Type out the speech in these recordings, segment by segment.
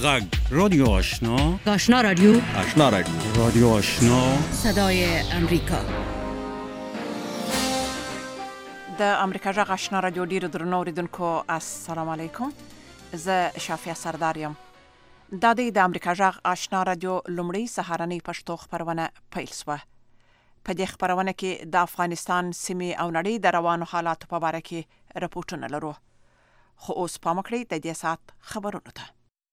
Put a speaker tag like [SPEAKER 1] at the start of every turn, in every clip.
[SPEAKER 1] غږ رادیو آشنا،
[SPEAKER 2] آشنا رادیو،
[SPEAKER 1] آشنا رادیو، رادیو آشنا،
[SPEAKER 2] صدای امریکا.
[SPEAKER 3] د امریکا غږ آشنا رادیو ډیرو درنو اوریدونکو السلام علیکم. زه شافیه سردار یم. دا د امریکا غږ آشنا رادیو لومړی سهارنۍ پښتو خبرونه پیل شوه. په دې خبرونه کې د افغانستان سیمې او نړۍ د روانو حالاتو په اړه کې راپورټونه لرو. خو اوس پام وکړئ د دې سات خبرونو ته.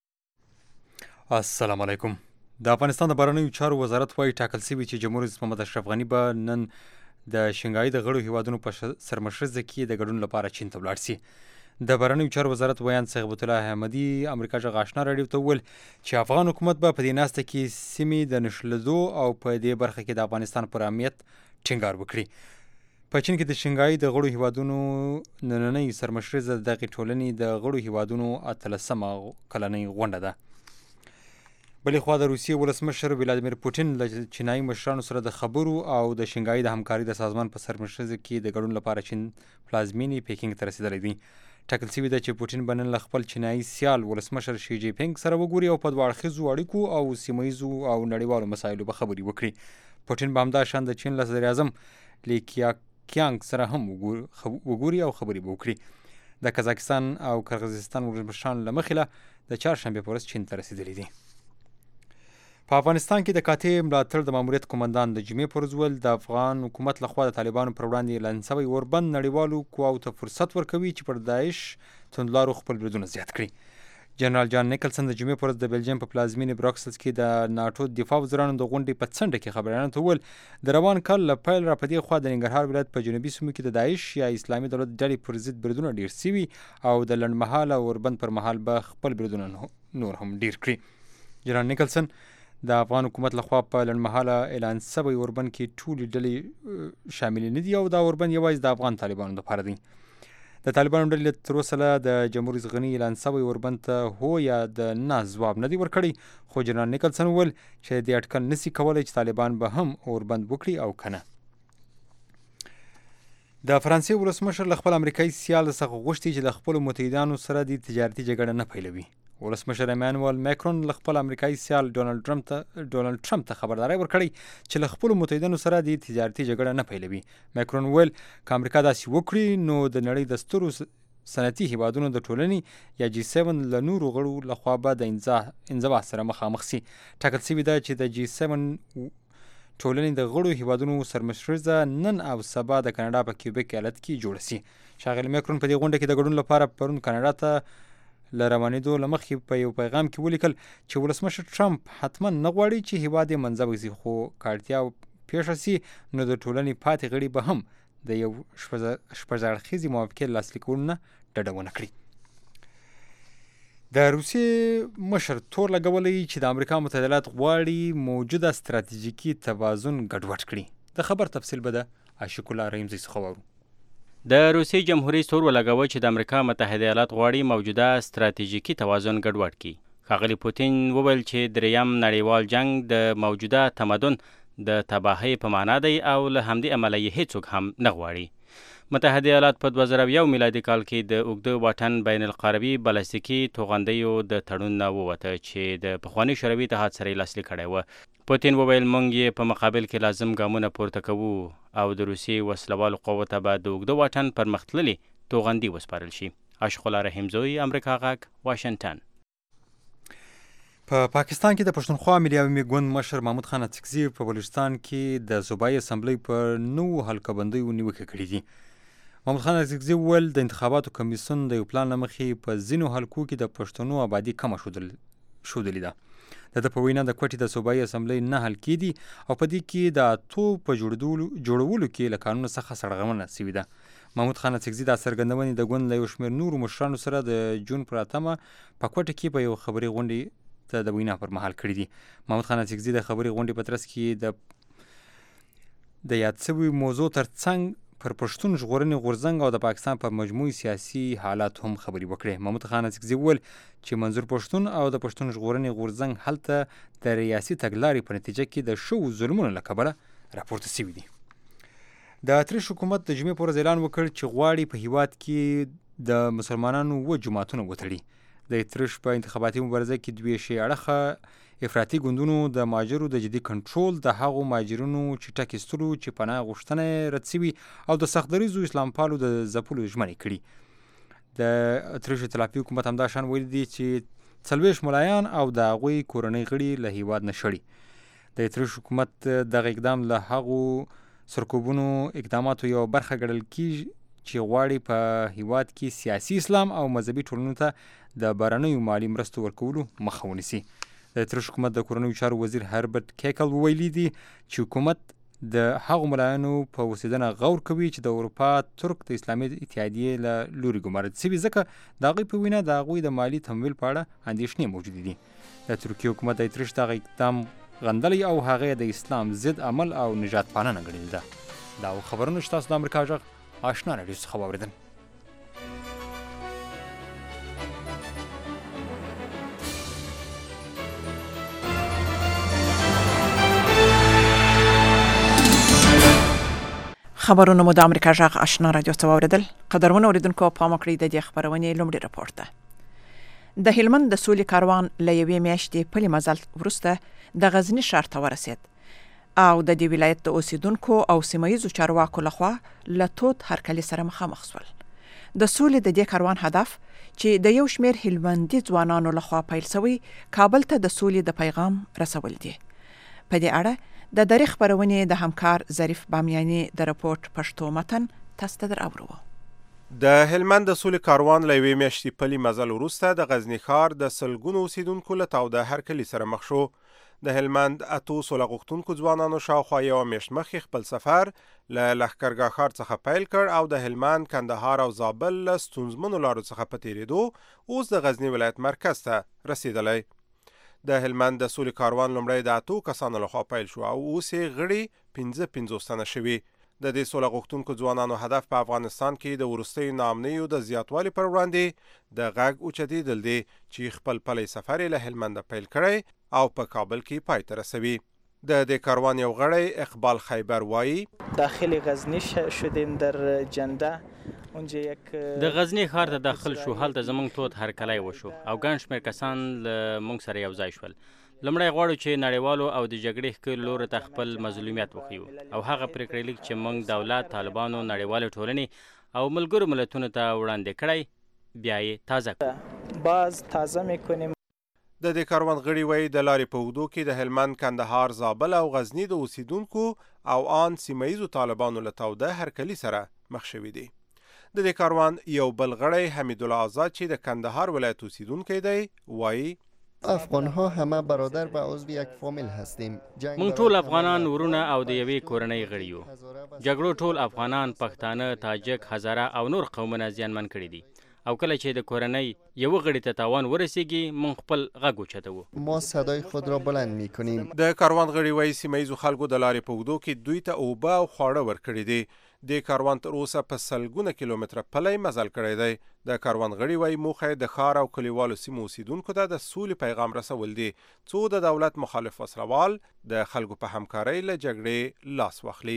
[SPEAKER 4] السلام علیکم. د افغانستان د بهرنیو چارو وزارت وايي ټاکل شوي چې جمهور رئیس محمد اشرف غني به نن د شنګهای د غړو هیوادونو په سرمشرزه کې د ګډون لپاره چین ته ولاړ شي. د بهرنیو چارو وزارت ویان صیغت الله احمدي امریکا غږ آشنا رادیو ته وویل چې افغان حکومت به په دې ناسته کې سیمې د نښلېدو او په دې برخه کې د افغانستان پر اهمیت ټینګار وکړي. په چین کې د شنګهای د غړو هیوادونو نننۍ سرمشرزه دغې ټولنې د غړو هیوادونو 18مه کلنۍ غونډه ده. بلې خوا د روسیې ولسمشر ولادیمیر پوټین له چینایي مشرانو سره د خبرو او د شنګهای د همکارۍ د سازمان په سرمشرزه کې د ګډون لپاره چین پلازمینې پیکینګ ته رسېدلی دی. ټاکل شوي ده چې پوټین به نن له خپل چینایي سیال ولسمشر شي جی پینګ سره وګوري او په دوه اړخیزو اړیکو او سیمه ییزو او نړیوالو مسایلو به خبرې وکړي. پوټین به همداشان د چین له صدر اعظم لی کیانګ سره هم وګوري او خبرې به وکړي. د قزاقستان او قرغیزستان ولسمشران له مخې د چهارشنبې په ورځ چین ته رسېدلي دي. په افغانستان کې د قاطع ملاتړ د ماموریت قومندان د جمعې پر ورځ ویل د افغان حکومت لخوا د طالبانو پر وړاندې اعلان شوی اوربند نړیوالو قواو ته فرصت ورکوي چې پر داعش توندلارو خپل بریدونه زیات کړي. جنرال جان نیکلسن د جمعې پر ورځ د بلجیم په پلازمینې براکسلز کې د ناټو دفاع وزیرانو د غونډې په څنډه کې خبریالانو ته وویل د روان کال له پیل را په دې خوا د ننګرهار ولایت په جنوبي سیمو کې د داعش یا اسلامي دولت ډلې پر ضد بریدونه ډېر سوي او د لنډمهاله اوربند پر مهال به خپل بریدونه نور هم ډېر کړي. جنرال نیکلسن د افغان حکومت لخوا په لنډمهاله اعلان شوی اوربند کې ټولې ډلې شاملې نه دي او دا اوربند یوازې د افغان طالبانو لپاره دی. د طالبانو ډلې تر اوسه د جمهور رئیس غني اعلان شوی اوربند ته هو یا د نه ځواب نه دی ورکړی. خو جنرال نیکلسن وویل چې دې اټکل نشي کولی چې طالبان به هم اوربند وکړي او که نه. د فرانسې ولسمشر له خپل امریکایي سیال څخه غوښتي چې له خپلو متحدانو سره د تجارتي جګړه نه پیلوي. ولسمشر ایمانوئل ماکرون له خپل امریکایي سیال ډونالډ ټرمپ ته خبرداری ورکړی چې له خپلو متحدینو سره د تجارتي جګړه نه پیلوي. ماکرون ویل که امریکا داسې وکړي نو د نړۍ د سترو صنعتي هیوادونو د ټولنې یا جی 7 له نورو غړو لخوا به د انزوا سره مخامخ شي. ټاکل شوي ده چې د جی 7 ټولنې د غړو هیوادونو سرمشرزه نن او سبا د کاناډا په کیوبیک ایالت کې جوړه شي. ښاغلي ماکرون په دې غونډه کې د ګډون لپاره پرون کاناډا ته له روانېدو له مخکې په یو پیغام کې ولیکل چې ولسمشر ټرمپ حتما نه غواړي چې هیواد یې منځوی شي، خو که اړتیا پیښه شي نو د ټولنې پاتې غړي به هم د یو شپږ اړخیزې موافقې لاسلیک کولو نه ډډه ونه کړي. د روسیې مشر تور لګولی چې د امریکا متحده ایالات غواړي موجوده ستراتیژیکي توازن ګډوډ کړي. د خبر تفصیل به د عاشق الله رحیمزی څخه واورو.
[SPEAKER 5] د روسیې جمهوریت تور ولګوه چې د امریکا متحده ایالات غواړي موجوده ستراتیژیکي توازن ګډوډ کړي. ښاغلي پوتین وویل چې دریم نړیوال جنگ د موجوده تمدن د تباهۍ په معنا دی او له همدې امله یې هیڅوک هم نه غواړي. متحده ایالات په 2001 میلادي کال کې د اوږده واټن بین القربي بلاستیکي توغندیو د تړون نه ووته چې د پخواني شوروي اتحاد سره یې لاسلیک کړی و. پوتین وویل موږ یې په مقابل کې لازم ګامونه پورته کوو او د روسیې وسلوالو قوو ته به د اوږده واټن پرمختللي توغندي وسپارل شي. عاشق الله رحیمزی، امریکا غږ، واشنګټن.
[SPEAKER 4] په پاکستان کې د پښتونخوا ملي عوامي ګوند مشر محمود خان اڅکزي په بلوچستان کې د صوبایي اسمبلۍ پر نوو حلقه بندیو نیوکې کړې دي. محمود خان اڅکزي وویل د انتخاباتو کمیسیون د یو پلان له مخې په ځینو حلقو کې د پښتنو آبادي کمه ښودلې ده. د ده په وینا د کوټې د صوبایي اسمبلۍ 9 حلقې دي او په دې کې د 8 په جوړولو کې له قانون څخه سرغړونه شوې ده. محمود خان اڅکزي دا څرګندونې د ګوند له یو شمېر نورو مشرانو سره د جون پر 8 په کوټه کې په یو خبري غونډې ته د وینا پر مهال کړې دي. محمود خان اڅکزي د خبري غونډې په ترڅ کې د یاد شوي موضوع ترڅنګ پر پښتون ژغورنې غورځنګ او د پاکستان په مجموعي سیاسي حالات هم خبرې وکړې. محمود خان اڅکزي وویل چې منظور پښتون او د پښتون ژغورنې غورځنګ هلته د ریاسي تګلارې په نتیجه کې د شوو ظلمونو له کبله راپورته شوي دي. د اتریش حکومت د جمعې په ورځ اعلان وکړ چې غواړي په هیواد کې د مسلمانانو 7 جوماتونه وتړي. د اتریش په انتخاباتي مبارزه کې دوی شی اړخه افراطي ګوندونو د مهاجرو د جدي کنټرول، د هغو مهاجرینو چې ټاک ایستلو چې پناه غوښتنه رد سوي او د سختدریزو اسلام پالو د ځپلو ژمنې کړي. د اتریش ائتلافي حکومت همدا شان ویلي دي چې 40 ملایان او د هغوی کورنۍ غړي له هیواد نه شړي. د اتریش حکومت دغه اقدام له هغو سرکوبونو اقداماتو یو برخه ګڼل کیږي چې غواړي په هیواد کې سیاسي اسلام او مذهبي ټولنو ته د بهرنیو مالي مرستو ورکولو مخه ونیسي. د اتریش حکومت د کورنیو چارو وزیر هربرت کیکل ویلي دي چې حکومت د هغو ملایانو په اوسېدنه غور کوي چې د اروپا ترک د اسلامي اتحادیې له لوري ګمارل سوي، ځکه د هغوی په وینا د هغوی د مالي تمویل په اړه اندېښنې موجودې دي. د ترکیې حکومت د اتریش دغه اقدام غندلی او هغه د اسلام ضد عمل او نجات پالنه ګڼلې ده. دا خبرونه چې تاسو د امریکا غږ آشنا راډیو څخه واورېدل.
[SPEAKER 3] خبرونه مو د امریکا غږ آشنا راډیو څخه واورېدل. قدرمن اوریدونکو پام وکړئ د دې خبرونې لومړی راپور ته. د هلمند د سولې کاروان له یوې میاشتې پلي مزل وروسته د غزني ښار ته ورسېد او د دې ولایت د اوسیدونکو او سیمایي چارواکو لخوا له تود هرکلي سره مخامخ شول. د سولې د دې کاروان هدف چې د یو شمېر هلمندي ځوانانو لخوا پیل شوی کابل ته د سولې د پیغام رسول دي. په دې اړه د دری خبرونې د همکار ظریف بامیاني د راپورټ پښتو متن تاسو ته دراوړو.
[SPEAKER 6] د هلمند د سولې کاروان له یوې میاشتې پلي مزل وروسته د غزني ښار د سلګونو اوسیدونکو له تاوده هرکلي سره مخ شو. د هلمند اتو سوله غوښتونکو ځوانانو شاوخوا یوه میاشت مخکې خپل سفر له لښکرګاه ښار څخه پیل کړ او د هلمند، کندهار او زابل له ستونزمنو لارو څخه په تېرېدو اوس د غزني ولایت مرکز ته رسېدلی. د هلمند د سولې کاروان لومړی د اتو کسانو لخوا پیل شو او اوس یې غړي 50 تنه شوي. د دې سوله غوښتونکو ځوانانو هدف په افغانستان کې د وروستیو ناامنیو د زیاتوالي پر وړاندې د غږ اوچتېدل دي چې خپل پلی سفر له هلمند پیل کړی او په کابل کې پای ته رسوي. د دې کاروان یو غړی اقبال خیبر وایي
[SPEAKER 7] داخل غزنی شدیم در جنده اونجا یک
[SPEAKER 5] د غزنی ښار ته داخل شو. هلته زموږ تود هرکلی وشو او ګڼ شمېر کسان له موږ سره یو ځای شول. لومړی غواړو چې نړیوالو او د جګړې ښکېلو لورو ته خپل مظلومیت وښیو او هغه پرېکړې لیک چې موږ دولت، طالبانو، نړیوالې ټولنې او ملګرو ملتونو ته وړاندې کړی بیا یې تازه کړو.
[SPEAKER 7] باز تازه میکنیم.
[SPEAKER 6] د دې کاروان غړي وایي د لارې په اوږدو کې د هلمند، کندهار، زابل او غزني د اوسیدونکو او آن سیمه ییزو طالبانو له تاوده هرکلي سره مخ شوي دي. د دې کاروان یو بل غړی حمید الله آزاد چې د کندهار ولایت اوسیدونکی دی وایي
[SPEAKER 8] افغانها همه برادر و عضو یک فامیل هستیم.
[SPEAKER 5] موږ ټول افغانان ورونه او د یوې کورنۍ غړي یو. جګړو ټول افغانان، پښتانه، تاجک، هزاره او نور قومونه زیانمن کړي دي او کله چې د کورنۍ یو غړي ته تاوان ورسیږي موږ خپل غږ اوچتوو.
[SPEAKER 8] ما صدای خود را بلند میکنیم.
[SPEAKER 6] د کاروان غړي وایي سیمه ییزو خلکو د لارې په اوږدو کې دوی ته اوبه او خواړه ورکړي دي. د کاروان تر اوسه په سلګونه کیلومتره پلی مزل کړی دی. د کاروان غړي وایي موخه د ښار او کلیوالو سیمو اوسیدونکو ته د سولې پیغام رسول دي څو د دولت مخالف وسلوال د خلکو په همکارۍ له جګړې لاس واخلي.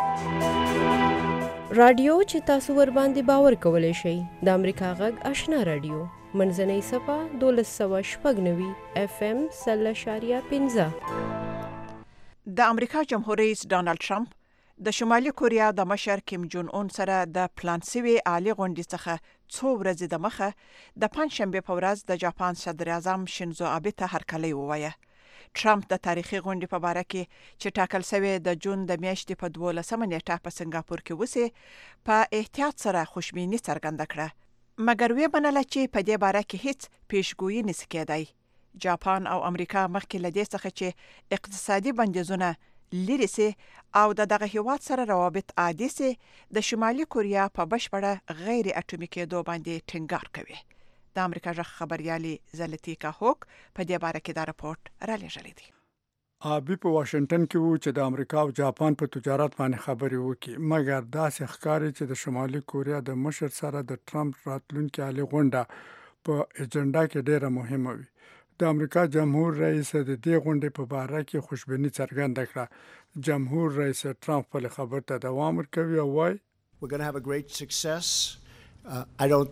[SPEAKER 9] رادیو چې تاسو ور باندې باور کولی شئ د امریکا غږ آشنا رادیو منځنۍ صفه 1296 FM 0.15.
[SPEAKER 3] د امریکا جمهور رئیس ډانلډ ټرمپ د شمالي کوریا د مشر کیم جون اون سره د پلان سوي عالی غونډې څخه څو ورځې د مخه د پنځشنبه په ورځ د جاپان صدر اعظم شینزو آبه ته هرکلی ووایه. ټرمپ د تاریخي غونډې په باره کې چې ټاکل شوی د جون د میاشتې په 12 نیټه په سنگاپور کې وسی په احتیاط سره خوشبیني څرګنده کړه، مګر وی بنله چې په دې باره کې هیڅ پیشګویي نشي کېدای. جاپان او امریکا مخکې لدې څخه چې اقتصادي بندیزونه لري سي او دغه هیواد سره روابط عادي سي د شمالي کوریا په بشپړه غیر اټومي کېدو باندې ټینګار کوي. د امریکا ژغ خبريالي زلتیکا هوک په دې باره کې دا راپورټ را لېږلی دی.
[SPEAKER 10] آبی په واشنگټن کې وو چې د امریکا او جاپان په تجارت باندې خبرې وکړي، مګر داسې ښکاري چې د شمالي کوریا د مشر سره د ټرمپ راتلونکي عالی غونډه په اجنډا کې ډیره مهمه وي. د امریکا جمهور رئیس د دې غونډې په باره کې خوشبیني څرګنده کړه. جمهور رئیس ټرمپ په خبر ته دوام ورکوي او وایي
[SPEAKER 11] We're going to have a great success. I don't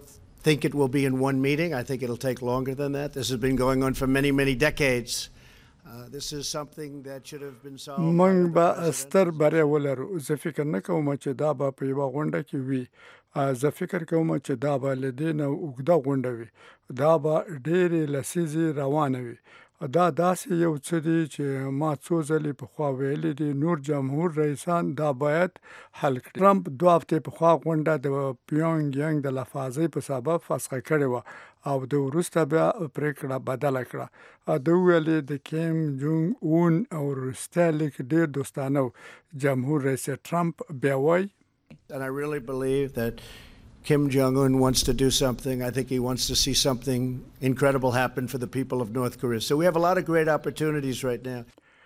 [SPEAKER 11] think it will be in one meeting. I think it'll take longer than that. This has been going on for many, many decades. This is something that should have been solved.
[SPEAKER 10] من به ستر بری ولرو. زه فکر نه کوم چې دا به په یوه غونډه کې وي. زه فکر کوم چې دا به له دې نه اوږده غونډه وي. دا به ډېرې لسیزې روانه وي. دا داسې یو څه دی چې ما څو ځلې پخوا ویلي دي، نور جمهور رئیسان دا باید حل کړي. ټرمپ 2 هفتې پخوا غونډه د پیونګ یانګ د لفاظۍ په سبب فسخه کړې وه او د وروسته بیا پرېکړه بدله کړه. د ویلې د کیم جونګ اون او وروستی لیک ډېر دوستانه و. جمهور رئیس ټرمپ بیا وایي
[SPEAKER 11] And I really believe that Kim Jong-un wants to do something. I think he wants to see something incredible happen for the people of North Korea. So we have a lot of great opportunities right now.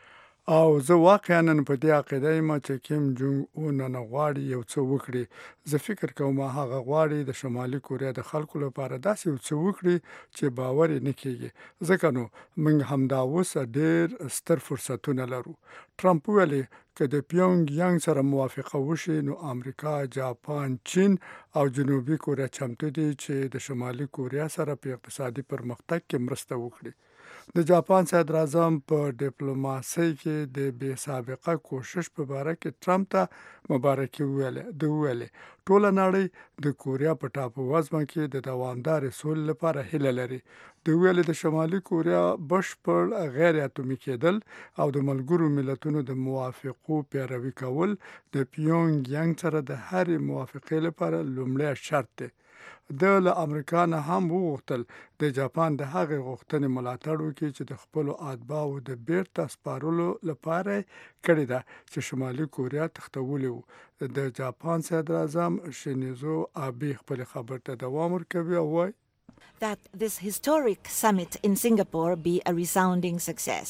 [SPEAKER 10] او زه واقعا په دې عقیده یم چې کیم جونګ اون نه غواړي یو څه وکړي. زه فکر کوم هغه غواړي د شمالي کوریا د خلکو لپاره داسې یو څه وکړي چې باور یې نه کېږي. ځکه نو موږ همدا اوس ډېر ستر فرصتونه لرو. ټرمپ ویلي که د پیونګ یانګ سره موافقه وشي نو امریکا، جاپان، چین او جنوبي کوریا چمتو دي چې د شمالي کوریا سره په اقتصادي پرمختګ کې مرسته وکړي. د جاپان صدر اعظم په ډیپلوماسۍ کې د بې سابقه کوشش په باره کې ټرمپ ته مبارکي ویلې. ټوله نړۍ د کوریا په ټاپو وزمه کې د دوامدارې سولې لپاره هیله لري. د ویلې د شمالي کوریا بشپړ غیر اتومي کېدل او د ملګرو ملتونو د موافقو پیروي کول د پیونګ یانګ سره د هرې موافقې لپاره لومړی شرط دی. د له امریکا نه هم وغوښتل د جاپان د هغې غوښتنې ملاتړ وکړي چې د خپلو اتباعو د بیرته سپارلو لپاره کړې ده چې شمالي کوریا تښتولې وو. د جاپان صدر اعظم شینزو آبې خپل خبر ته دوام ورکوي او وایي
[SPEAKER 12] that this historic summit in Singapore be a resounding success.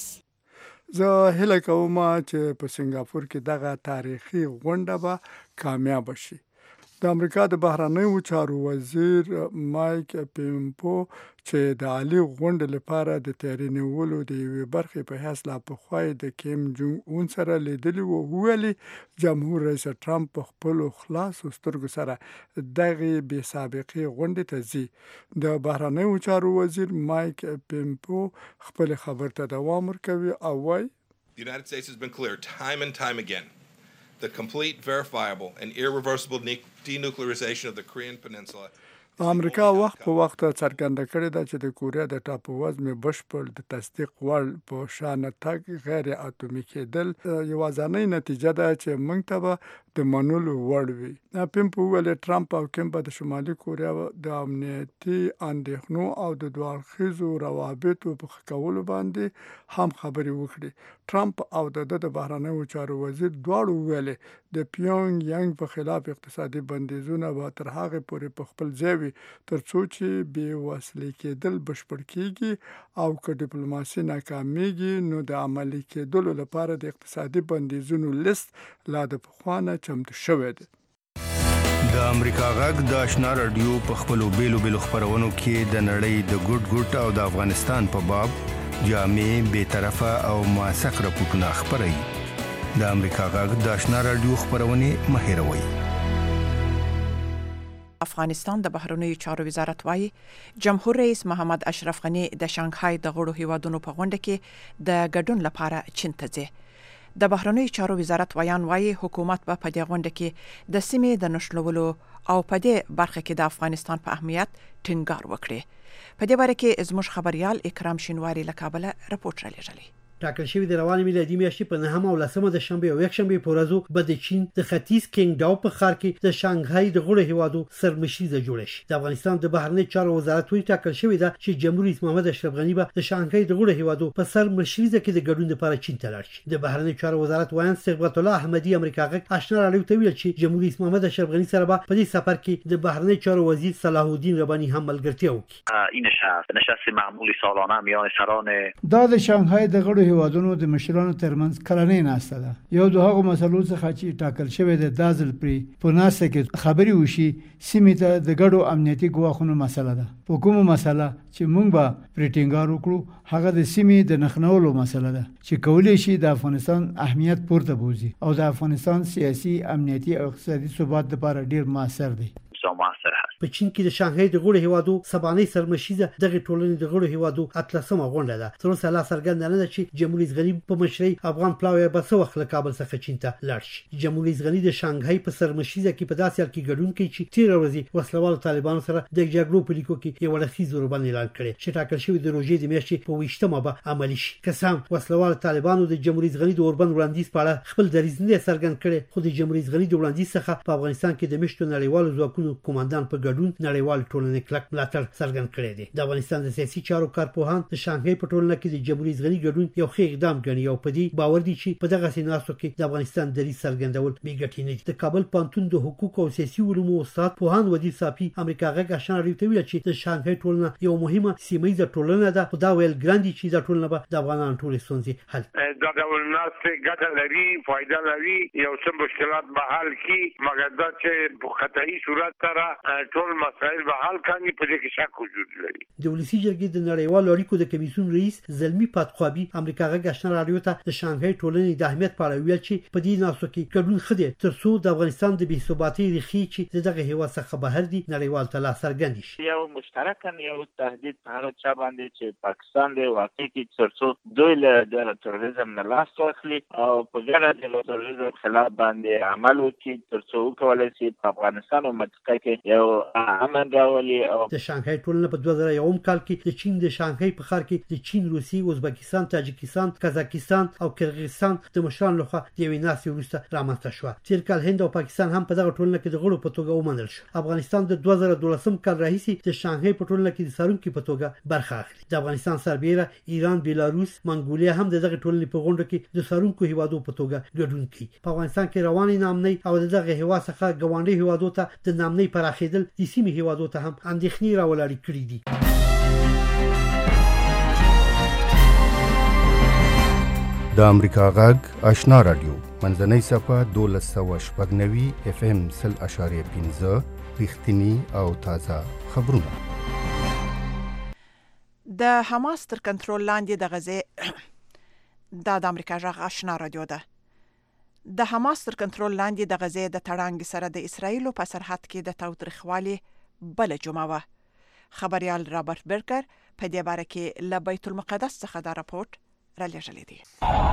[SPEAKER 10] زه هیله کوم چې په سنگاپور کې دغه تاریخي غونډه به کامیاب شي. د امریکا د بهرنیو چارو وزیر مایک پمپو چې د عالی غونډې لپاره د تیاری نیولو د یوې برخې په حیث لا پخوا د کیم جونګ اون سره لیدلي وو، ویلي جمهور رئیس ټرمپ په خپلو خلاصو سترګو سره دغې بې سابقې غونډې ته ځي. د بهرنیو چارو وزیر مایک پمپو خپل خبر ته دوام ورکوي او وایي
[SPEAKER 13] The United States has been clear time and time again the complete, verifiable, and irreversible denuclearization of the Korean Peninsula.
[SPEAKER 10] امریکا وخت په وخت څرګنده کړې ده چې د کوریا د ټاپو وزمې بشپړ د تصدیق وړ په شان تګ غیر اتومي کېدل یوازینۍ نتیجه ده چې موږ ته به د منلو وړ وي. پمپو ویل ټرمپ او کیم به د شمالي کوریا د امنیتي اندېښنو او د دوه اړخیزو روابطو په ښه کولو باندې هم خبرې وکړي. ټرمپ او د بهرنیو چارو وزیر دواړو ویلې د پیونګ یانګ په خلاف اقتصادي بندیزونه به تر هغې پورې په خپل ځای وي تر څو چې بې وسلې کېدل بشپړ کېږي او که ډیپلوماسي ناکامېږي نو د عملي کېدلو لپاره د اقتصادي بندیزونو لیست لا د پخوا نه چمتو شوی دی.
[SPEAKER 14] د امریکا غږ د آشنا رادیو په خپلو بیلو خپرونو کې د نړۍ د ګوټ او د افغانستان په باب جامع، بی‌طرفه او موثق راپورټونه خپروي. د امریکا غږ د آشنا رادیو خپرونې مه هېروئ.
[SPEAKER 3] افغانستان د بهرنیو چارو وزارت وايي جمهور رئیس محمد اشرف غنی د شانګهای د غړو هیوادونو په غونډه کې د ګډون لپاره چین ته ځي. د بهرنیو چارو وزارت وایان وايي حکومت به په دې غونډه کې د سیمې د نښلولو او په دې برخه کې د افغانستان په اهمیت ټینګار وکړي. په دې باره کې زموږ خبريال اکرام شینواری له کابل راپورټ را لېږلی.
[SPEAKER 15] ټاکل شوی د روانې میلادي میاشتې په 9 او 10 د شنبه او یکشنبه په ورځو به د چین د ختیځ کینګډاو په ښار کې د شانګهای د غړو هیوادو سرمشریزه جوړه شي. د افغانستان د بهرنی چارو وزارت وی ټاکل شوی ده چې جمهور رئیس محمد اشرف غنی به د شانګهای د غړو هیوادو په سرمشریزه کې د ګډون لپاره چین ته لاړ شي. د بهرنی چارو وزارت وایي صبغت الله احمدی امریکا غږ آشنا رادیو ته ویل چې جمهور رئیس محمد اشرف غنی سره به په دې سفر کې د بهرنی چارو وزیر صلاح الدین ربانی هم ملګرتیا وکړي.
[SPEAKER 16] این نشست معمولی سالانه میان سران
[SPEAKER 17] دا د شانګهای د غړو هیوادونو د مشرانو ترمنځ کلنۍ ناسته ده. یو د هغو مسلو څخه چې ټاکل شوی د دازل پری په ناسته کې خبري وشي سیمې ته د ګډو امنیتي ګواښونو مسله ده. په کومه مسله چې موږ به پریټینګار وکړو هغه د سیمې د نښنولو مسله ده چې کولی شي د افغانستان اهمیت پورته بوزي او د افغانستان سیاسي، امنیتي او اقتصادي ثبات لپاره ډیر موثر دی.
[SPEAKER 16] موثر هست.
[SPEAKER 15] په چین کې د شانګهای د غړو هیوادو سبانۍ سرمشیزه دغه ټولنې د غړو هیوادو اتلسمه غونډه ده. تر اوسه لا څرګنده نه ده چې جمهوریت غنی په مشرۍ افغان پلاوی به څه وخت له کابل څخه چین ته لاړ شي. جمهوریت غنی د شانګهای په سرمشیزه کې په داسې حال کې ګډون کوي چې تیر ورځې وسلوالو طالبانو سره د جګړو په لیکو کې یو لسیز وربند اعلان کړی چې ټاکل شوی د روژې د میاشتې په 28مه به عملي شي. که څه هم وسلوالو طالبانو د جمهوریت غنی د اوربند وړاندیز په اړه خپل دریځ نه څرګند کړي، خو د جمهوریت غنی د وړاندیز څخه په افغانستان کې د مشتو نړیوالو ځواکونو قوماندان په ګډون نړیوال ټولنې کلک ملاتړ څرګند کړی دی. د افغانستان د سیاسي چارو کارپوهان د شانګهای په ټولنه کې د جمهوریت غنی ګډون یو ښه اقدام ګڼي او په دې باور دي چې په دغه سیناسو کې د افغانستان دریځ څرګندول بې ګټې نه دي. د کابل پوهنتون د حقوق او سیاسي علومو استاد پوهاند ودی صافي امریکا غږ آشنا راډیو ته ویل چې د شانګهای ټولنه یو مهمه سیمه ټولنه ده، خو دا ویل ګران دي چې دا ټولنه به د افغانانو ټولې ستونزې حل
[SPEAKER 18] دا ډول ناستې ګټه لري، فایده لري، یو څه مشکلات به حل کړي، مګر دا چې په خطایي صورت سره ټول مسایل به حل کړي په دې کې شک وجود لري.
[SPEAKER 15] د ولسي جرګې د نړیوالو اړیکو د کمیسیون رئیس زلمی پاتخوابي امریکا غږ آشنا راډیو ته د شانګهای ټولنې د اهمیت په اړه ویل چې په دې ناستو کې ګډون ښه دی ترڅو د افغانستان د بې ثباتۍ ریښې چې دغه هیواد څخه بهر دي نړیوال ته لا څرګند شي.
[SPEAKER 19] یو مشترکاً یو تهدید په هغه چا باندې چې پاکستان دی واقع کې ترڅو دوی له تروریزم نه لاس واخلي او په ګډه د تروریزم خلاف باندې عمل وکړي ترڅو وکولای شي په افغانستان او منطقه کې یو امن راولي. او
[SPEAKER 15] د شانګهای ټولنه په 2001 کال کې د چین د شانګهای په ښار کې د چین، روسیې، ازبکستان، تاجکستان، قزاقستان او کرغیزستان د مشرانو لخوا د یوې ناستې وروسته رامنځته شوه. تیر کال هند او پاکستان هم په دغه ټولنه کې د غړو په توګه ومنل شو. افغانستان د 2012 کال راهیسې د شانګهای په ټولنه کې د څارونکي په توګه برخه اخلي. د افغانستان سربیره ایران، بیلاروس، منګولیا هم د دغه ټولنې په غونډه کې د څارونکو هیوادو په توګه ګډون کوي. په افغانستان کې روانې نامنۍ او دغه هیواد څخه ګاونډي هیوادو ته د نامنۍ پراخېدل د سیمې هیوادو ته هم اندېښنې راولاړې کړې دي.
[SPEAKER 14] د امریکا غږ آشنا راډیو منځنۍ صفه 1290 FM 0.5 رښتینی او تازه خبرونه.
[SPEAKER 3] د حماس تر کنټرول لاندې د غزې د امریکا غږ آشنا راډیو ده. د حماس تر کنټرول لاندې د غزې د تړانګ سره د اسرایل په سرحد کې د تاوتریخوالي بل جمعه و. خبريال رابرټ برکر په دې باره کې له بیت المقدس څخه دا راپورټ را لېږلی دی.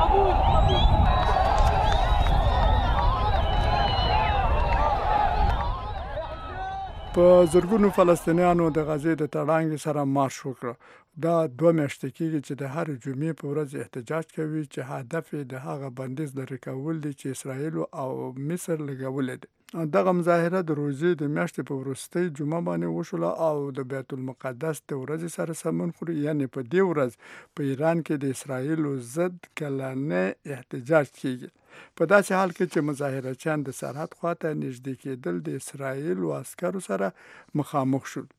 [SPEAKER 10] په زرګونو فلسطینیانو د غزې د تړانګ سره مارش وکړ. دا 2 میاشتې کېږي چې د هر جمعې په ورځ احتجاج کوي چې هدف د هغه بندیز لرې کول دي چې اسرائیل او مصر لګولې دي. دغه مظاهره د روزې د میاشتې په وروستۍ جمعه باندې وشوله او د بیت المقدس د ورځې سره سمون خوري، یعنی په دې ورځ په ایران کې د اسرائیل ضد کلنې احتجاج کېږي. په داسې حال کې چې مظاهرچیان د سرحد خواته نږدې کېدل د اسرائیل او عسکرو سره مخامخ شول.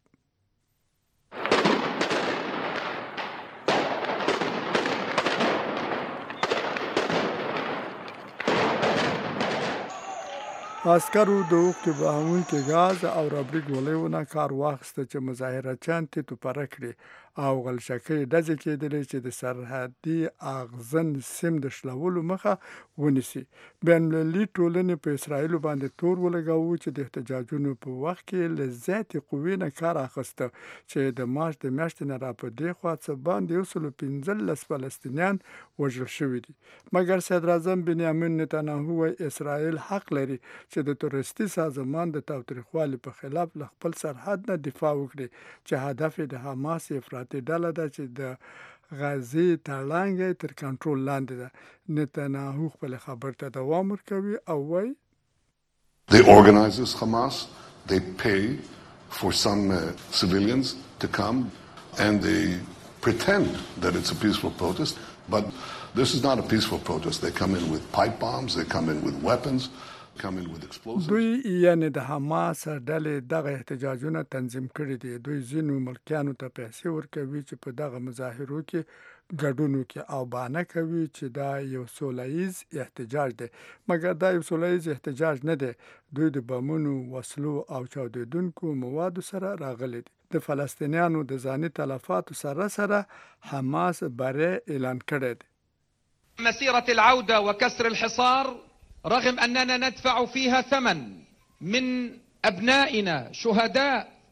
[SPEAKER 10] عسکرو د اوښکې بهونکي غاز او ربړي ګولۍ کار واخیسته چې مظاهرچیان تیتو پره کړي او غلشکۍ ډزې کېدلې چې د سرحدي اغزن سیم د شلولو مخه ونیسي. بین المللي ټولنې په اسرائیلو باندې تور ولګاوه چې د احتجاجونو په وخت کې له زیاتې قوې نه کار اخیسته چې د مارچ د میاشتې نه را په دې خوا څه باندې 115 فلسطینیان وژل شوي دي. مګر صدراعظم بنیامین نتنیاهو وایي اسرائیل حق لري چې د تروریستي سازمان د تاوتریخوالي په خلاف له خپل سرحد نه دفاع وکړي چې هدف د حماس افراطي ډله ده چې د غزې تړانګ تر کنټرول لاندې ده. نتنیاهو خپل خبر ته دوام ورکوي او وایي
[SPEAKER 20] The organizers Hamas, they pay for some civilians to come and they pretend that it's a peaceful protest, but this is not a peaceful protest. They come in with pipe bombs, they come in with weapons.
[SPEAKER 10] دوی یعنی د حماس ډلې دغه احتجاجونه تنظیم کړي دي. دوی ځینو ملکیانو ته پیسې ورکوي چې په دغه مظاهرو کې ګډون وکړي او بهانه کوي چې دا یو سولهییز احتجاج دی، مګر دا یو سولهییز احتجاج نه دی. دوی د بمونو، وسلو او چاودیدونکو موادو سره راغلي دي. د فلسطینیانو د ځاني تلفاتو سره سره حماس بری اعلان کړی دی.
[SPEAKER 21] مسيرة العودة وكسر الحصار رغم أننا ندفع فيها ثمن من أبنائنا شهداء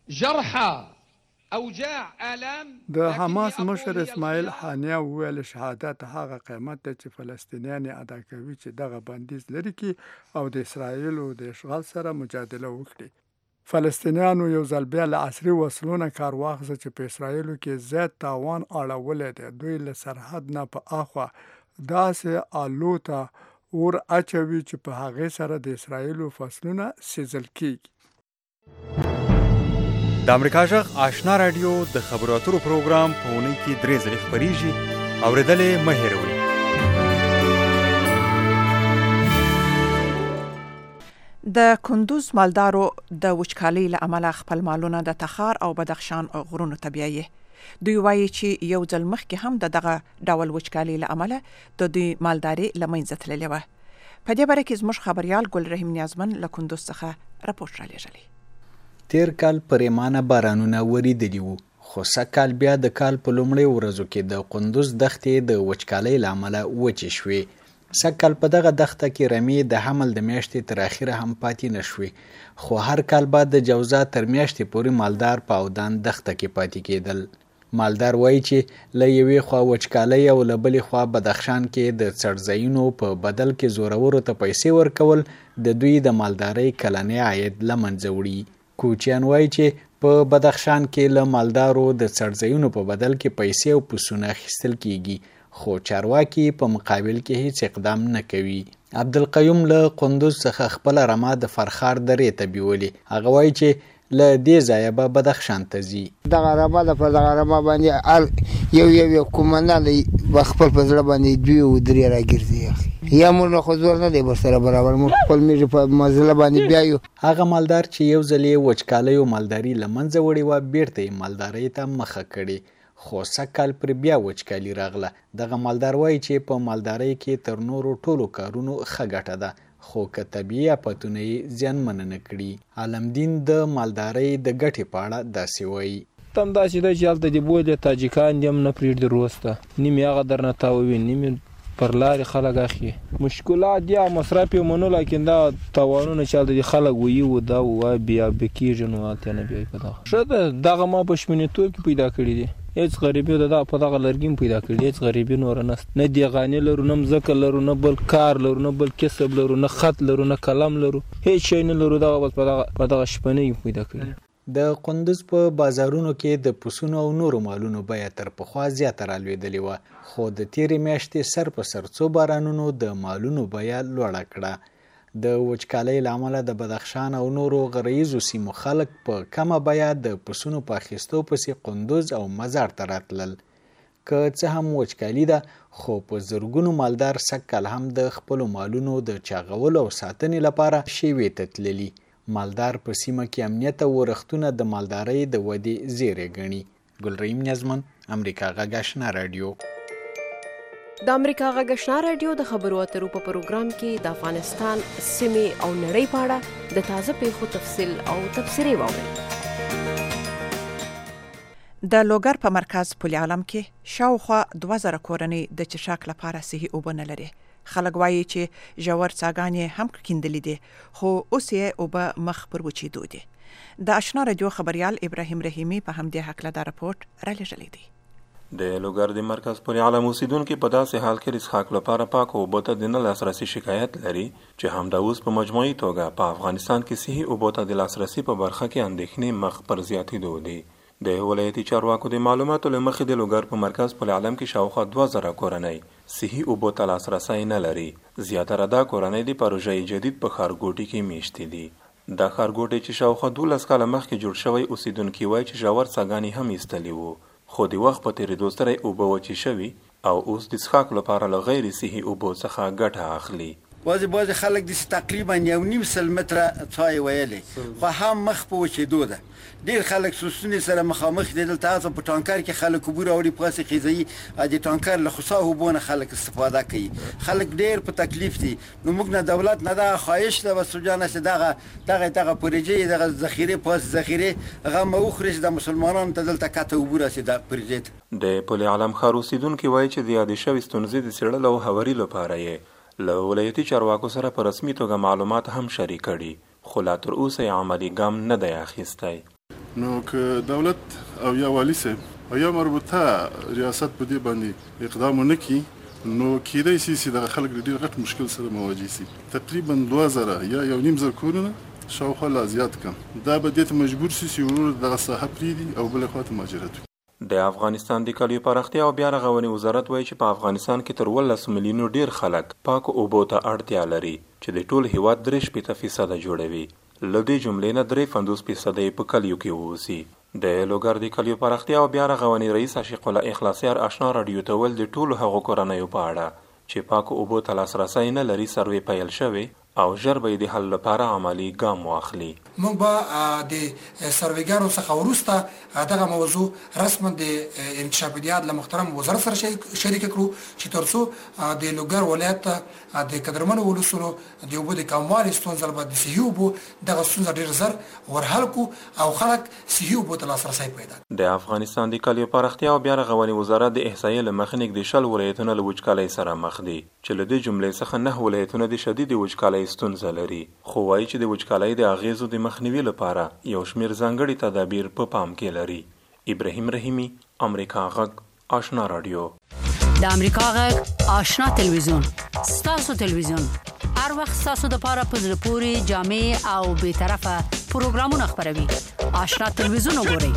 [SPEAKER 21] جرحى اوجاع آلام.
[SPEAKER 10] د حماس مشر اسماعیل حانیه وویل شهادت هغه قیمت دی چې فلسطینیان ادا کوي چې دغه بندیز لري کی او د اسرایل او د اشغال سره مجادله وکړي. فلسطینیانو یو ځل بیا له عصري وسلونه کار واخیسته چې په اسرایلو کې زیات تاوان اړولی دی. دوی له سرحد نه په اخوا داسې آلو ته اور اچوي چې په هغې سره د اسرایلو فصلونه سیزل کیږي.
[SPEAKER 4] د امریکا غږ آشنا رادیو د خبرو اترو پروګرام په اونۍ کې 3 ځلې خپریږي. اورېدلې مه هېروئ.
[SPEAKER 3] د کندوز مالدارو د وچکالۍ له امله خپل مالونه د تخار او بدخشان غرونو ته بیایي. دوی وایي چې یو ځل مخکې هم دغه ډول وچکالۍ له امله د دوی مالداري له منځه تللې وه. په دې باره کې زموږ خبریال ګل رحیم نیازمن له کندوز څخه راپورټ رالیږلی.
[SPEAKER 1] تیر کال پریمانه بارانونه وریدلی وو، خو سږکال بیا د کال په لومړۍ ورځو کې د قندوز دښتې د وچکالۍ له امله وچې شوې. سږکال په دغه دښته کې رمې د حمل د میاشتې تر اخره هم پاتې نه شوې، خو هر کال بعد د جوزا تر میاشتې پورې مالدار په اودان دښته کې پاتې کېدل. مالدار وایي چې له یوې خوا وچکالۍ او له بلې خوا بدخشان کې د څړځایونو په بدل کې زورورو ته پیسې ورکول د دوی د مالدارۍ کلنی عاید له منځه وړي. کوچیان وایي چې په بدخشان کې له مالدارو د څړځایونو په بدل کې پیسې او پسونه اخیستل کیږي، خو چارواکي په مقابل کې هیڅ اقدام نه کوي. عبدالقیوم له قندوز څخه خپل رمه د فرخار درې ته بیولې. هغه وایي چې له دې ځایه به بدخشان ته ځي.
[SPEAKER 22] دغه رمه ده، په دغه رمه باندې یو کومندان خپل په زړه باندې 2 او 3 راګرځي. یا موږ خو زور نه دی ورسره برابر، موږ خپل میږي په مزله باندې بیایو.
[SPEAKER 1] هغه مالدار چې یو ځل یې وچکالۍ او مالداري له منځه وړې وه بیرته یې مالدارۍ ته مخه کړې، خو سږکال پر بیا وچکالي راغله. دغه مالدار وایي چې په مالدارۍ کې تر نورو ټولو کارونو ښه ګټه ده، خو که طبیعي افتونه یې زیانمنه نه کړي. عالمدین د مالدارۍ د ګټې په اړه داسې وایي.
[SPEAKER 23] تم داسې دی چې هلته دې بولې تاجکان دې هم نه پرېږدي روس ته، نیم یې هغه درنه تاووي، نیم یې پر لارې خلک اخلي. مشکلات یا مصرف یې منو، لیکن دا تاوانونه چې هلته دې خلک وایي و دا وایي بیا کېږي، نو هلته نه بیایي. په دغه ښه ده، دغه ما په شمېرنتوب کې پیدا کړي دي. هیڅ غریبي د په دغه لرګي هم پیدا کړي، هیڅ غریبي نوره نشته. نه دیغانې لرو، نه مځکه لرو، نه بل کار لرو، نه بل کسب لرو، نه خط لرو، نه قلم لرو، هیڅ شی نه لرو. دغه بس په دغه شپنۍ پیدا کړي.
[SPEAKER 1] د قندوز په بازارونو کې د پسونو او نورو مالونو بیه تر پخوا زیاته رالوېدلې وه، خو د تیرې میاشتې سر په سر څو بارانونو د مالونو بیه لوړه کړه. د وچکالۍ له امله د بدخشان او نورو غرایزو سیمو خلک په کمه بیه د پسونو په اخیستو پسې قندوز او مزار ته راتلل. که څه هم وچکالي ده، خو په زرګونو مالدار سږکال هم د خپلو مالونو د چاغولو او ساتنې لپاره شیوې ته تللي. مالدار په سیمه کې امنیت او ورښتونه د مالدارۍ د ودې زیری ګڼي. ګلرحیم نیازمن، امریکا غږ آشنا رادیو.
[SPEAKER 9] د امریکا غږ آشنا رادیو د خبرو اترو په پروګرام کې د افغانستان سیمې او نړۍ په اړه د تازه پیښو تفصیل او تبصرې واورئ.
[SPEAKER 3] د لوګر په مرکز پل عالم کې شاوخوا 2000 کورنۍ د چشاک لپاره صحي اوبه نه لري. خلک وایي چې ژور څاګانې هم کیندلې دي، خو اوس یې اوبه مخ پر وچېدو دي. د آشنا رادیو خبریال ابراهیم رحیمي په همدې هکله دا راپورټ رالیږلی دی.
[SPEAKER 24] د لوګر د مرکز پل عالم اوسیدونکي په داسې حال کې د څښاک لپاره پاکو اوبو ته د نه لاسرسي شکایت لري چې همدا اوس په مجموعي توګه په افغانستان کې صحي اوبو ته د لاسرسي په برخه کې اندېښنې مخ پر زیاتېدو دي. د ولایتي چارواکو د معلوماتو له مخې د لوګر په مرکز پل عالم کې شاوخوا 2000 کورنۍ صحي اوبو ته لاسرسی نه لري. زیاتره دا کورنۍ د پروژې جدید په ښارګوټي کې میشتې دي. دا ښارګوټی چې شاوخوا 12 کاله مخکې جوړ شوی، اوسیدونکي وایي چې ژور څاګانې هم ایستلي وو، خو د وخت په تېرېدو سره اوبه وچې شوي او اوس د څښاک لپاره له غیر صحي اوبو څخه ګټه اخلي.
[SPEAKER 25] بعضې خلک د تقریبا 1.5 متره څای ویلې، خو هم مخ په وچېدو ده. ډیر خلک سوسونې سره مخامخ دي. دلته تاسو په ټانکر کې خلک اوبه راوړي، پاسې خیزوي د ټانکر له خصا اوبو نه خلک استفاده کوي. خلک ډیر په تکلیف دي. نو موږ نه دولت نه دا خواهش ده بس جانه چې دغه پروژې دغه ذخیره پاس ذخیره هغه موخرج د مسلمانانو ته دلته کاته اوبه راسي. د پروژې
[SPEAKER 24] د پل عالم ښار اوسیدونکي وایي چې د یادې شوې ستونزې د څېړلو او هواري لپاره یې له ولایتي چارواکو سره په رسمي توګه معلومات هم شریک کړي، خو لا تر اوسه یې عملي ګام نه دی اخیستی.
[SPEAKER 2] نو که دولت او یا والی صاحب او یا مربوطه ریاست په دې باندې اقدام ونه کړي نو کېدای شي چې دغه خلک ډېر غټ مشکل سره مواجه شي. تقریبا 2000 یا 1.5 کورونه شاوخوا لا زیات کم دا به دې ته مجبور شي چې ورور دغه ساحه پرېږدي او بلې خوا ته مهاجرت وکړي.
[SPEAKER 24] د افغانستان د کلیو پراختیا او بیا رغونې وزارت وایي چې په افغانستان کې تر 18 میلیونو ډیر خلک پاکو اوبو ته اړتیا لري چې د ټول هیواد 3% جوړوي. له دې جملې نه 53% په کلیو کې اوسي. د لوګر د کلیو پراختیا او بیا رغونې رئیس عاشق الله اخلاصیار آشنا رادیو ته ول د ټولو هغو کورنیو په اړه چې پاکو اوبو ته لاسرسی نه لري سروې پیل شوی او ژر به د حل لپاره عملی ګام واخلي.
[SPEAKER 5] موږ به د سرویګانو څخه وروسته دغه موضوع رسما د انکشافیات له محترم وزارت سره شریک کړو چې ترڅو د لوګر ولایت د قدرمنو ولسونو د اوبو د کموالي ستونزه به د صحي اوبو دغه ستونزه ډېر زر ورحل کړو او خلک صحي اوبو ته لاسرسی پیدا کړي.
[SPEAKER 24] د افغانستان د کلیو پراختیا او بیا رغونې وزارت د احصایې له مخې نږدې 10 ولایتونه له وچکالۍ سره مخ دي چې له دې جملې څخه 9 ولایتونه د شدید وچکالۍ ستونزه لري. خو وایي چې د وچکالۍ د اغیزو د مخنیوي لپاره یو شمیر ځانګړي تدابیر په پام کې لري. ابراهیم رحیمی، امریکا غږ، آشنا رادیو.
[SPEAKER 6] د امریکا غږ آشنا تلویزیون، ستاسو تلویزیون هر وخت ستاسو د پاره په زړه پورې جامع او به طرفه پروګرامونه خبروي. آشنا تلویزیون وګورئ.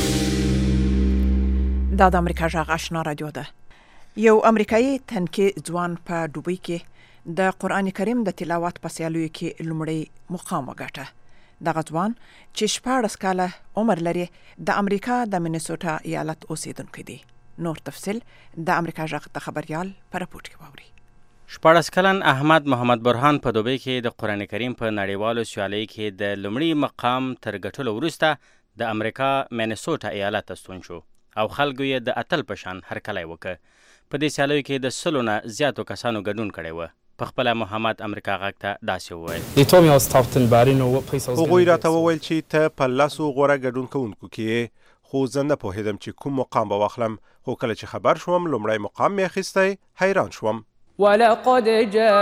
[SPEAKER 3] دا د امریکا غږ آشنا رادیو ده. یو امریکایي تنکي ځوان په دوبۍ کې د قرآن کریم د تلاوت په سیالیو کې لومړی مقام وګاټه. دغه ځوان چې 14 کاله عمر لري د امریکا د مینیسوټا ایالت اوسیدونکی دی. نور تفصیل د امریکا غږ د خبريال په راپورټ کې واوري.
[SPEAKER 7] 14 کلن احمد محمد برهان په دوبۍ کې د قرآن کریم په نړیوالو سیالیو کې د لومړي مقام تر ګټلو وروسته د امریکا مینیسوټا ایالت ته ستون شو او خلکو یې د اتل په شان هرکلی وکړ. په دې سیالیو کې د 100 نه زیاتو کسانو ګډون کړی و. په خپل محمد امریکا غږ ته داسې وویل.
[SPEAKER 8] هغوی راته وویل چې ته په 10 غوره ګډون کوونکو کې خو زه نه پوهېدم چې کوم مقام به واخلم. خو کله چې خبر شوم لومړی مقام مې اخیستی حیران شوم.
[SPEAKER 7] ولقد جاءهم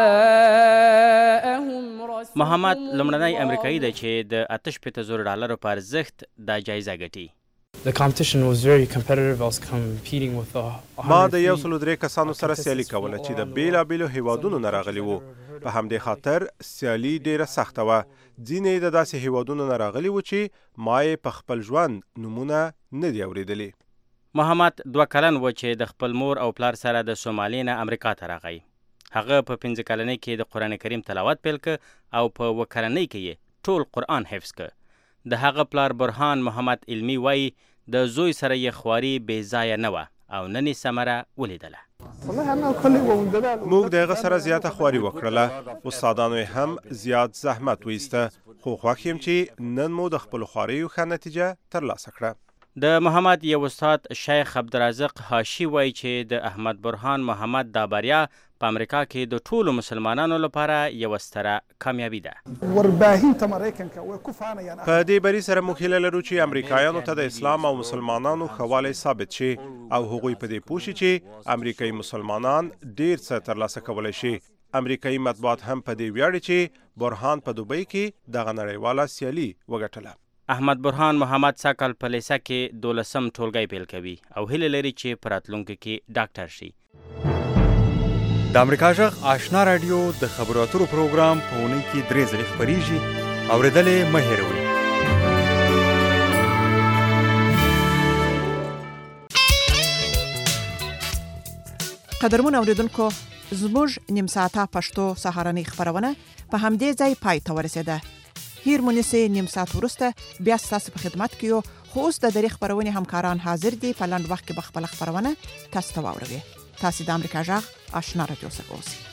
[SPEAKER 7] محمد لومړنی امریکایي دی چې د $8,000 په ارزښت دا جایزه ګټي.
[SPEAKER 26] The competition was very competitive. I was competing with
[SPEAKER 8] ما د 103 کسانو سره سیالي کوله چې د بیلابیلو هیوادونو نه راغلي وو. په همدې خاطر سیالي ډیره سخته وه. ځینې د داسې هیوادونو نه راغلي وو چې ما یې په خپل ژوند نومونه نه دي اورېدلي.
[SPEAKER 7] محمد 2 کلن و چې د خپل مور او پلار سره د سومالي نه امریکا ته راغی. هغه په 15 کلنۍ کې د قرآن کریم تلاوت پیل کړ او په 1 کلنۍ کې یې ټول قرآن حفظ کړ. د هغه پلار برهان محمد علمي وایي د زوی سره یې خواري بې ځایه نه وه او نن یې ثمره ولیدله.
[SPEAKER 8] موږ د هغه سره زیاته خواري وکړله. استادانو یې هم زیات زحمت ویسته. خو خوښ یم چې نن مو د خپلو خواریو ښه نتیجه ترلاسه کړه.
[SPEAKER 7] د محمد یو استاد شیخ عبدالرزاق هاشي وایي چې د احمد برهان محمد دا بریا په امریکا کې د ټولو مسلمانانو لپاره یو ستره کامیابی ده.
[SPEAKER 8] په دې بری سره موږ هیله لرو چې امریکایانو ته د اسلام او مسلمانانو ښه والی ثابت شي او هغوی په دې پوه شي چې امریکایي مسلمانان ډیر څه ترلاسه کولی شي. امریکایي مطبوعات هم په دې ویاړي چې برهان په دوبۍ کې دغه نړیواله سیالي وګټله.
[SPEAKER 7] احمد برهان محمد ساکل په لیسه کې 12م ټولګی پیل کوي او هیله لري چې په راتلونکي کې ډاکټر شي.
[SPEAKER 4] د امریکا غږ آشنا رادیو د خبرو اترو پروګرام په اونۍ کې 3 ځلې خپریږي. اورېدلې مه هېروئ.
[SPEAKER 3] قدرمن اوریدونکو زموږ نیم ساعته پښتو سهارنۍ خبرونه په همدې ځای پای ته ورسېده. هیر مونږه نیم ساعت وروسته بیا ستاسو په خدمت کې یو. خو اوس د دې خبرونې همکاران حاضر دي. په لاند وخت کې به خپل خبرونه تاسو ته واوروي. تاسو د امریکا غږ آشنا رادیو سره اوسئ.